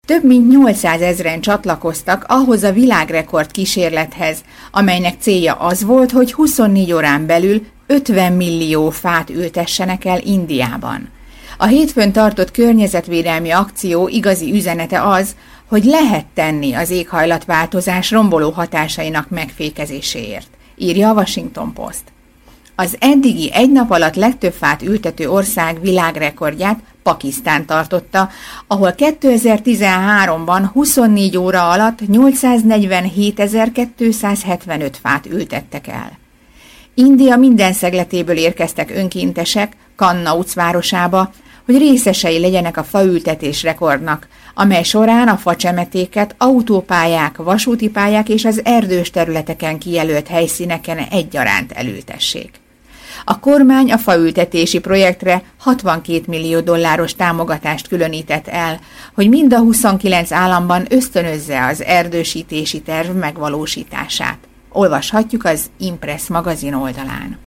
Több mint 800 000-en csatlakoztak ahhoz a világrekord kísérlethez, amelynek célja az volt, hogy 24 órán belül 50 millió fát ültessenek el Indiában. A hétfőn tartott környezetvédelmi akció igazi üzenete az, hogy lehet tenni az éghajlatváltozás romboló hatásainak megfékezéséért, írja a Washington Post. Az eddigi egy nap alatt legtöbb fát ültető ország világrekordját Pakisztán tartotta, ahol 2013-ban 24 óra alatt 847.275 fát ültettek el. India minden szegletéből érkeztek önkéntesek Kannauc városába, hogy részesei legyenek a faültetés rekordnak, amely során a facsemetéket autópályák, vasúti pályák és az erdős területeken kijelölt helyszíneken egyaránt elültessék. A kormány a faültetési projektre $62 millió támogatást különített el, hogy mind a 29 államban ösztönözze az erdősítési terv megvalósítását. Olvashatjuk az Impress magazin oldalán.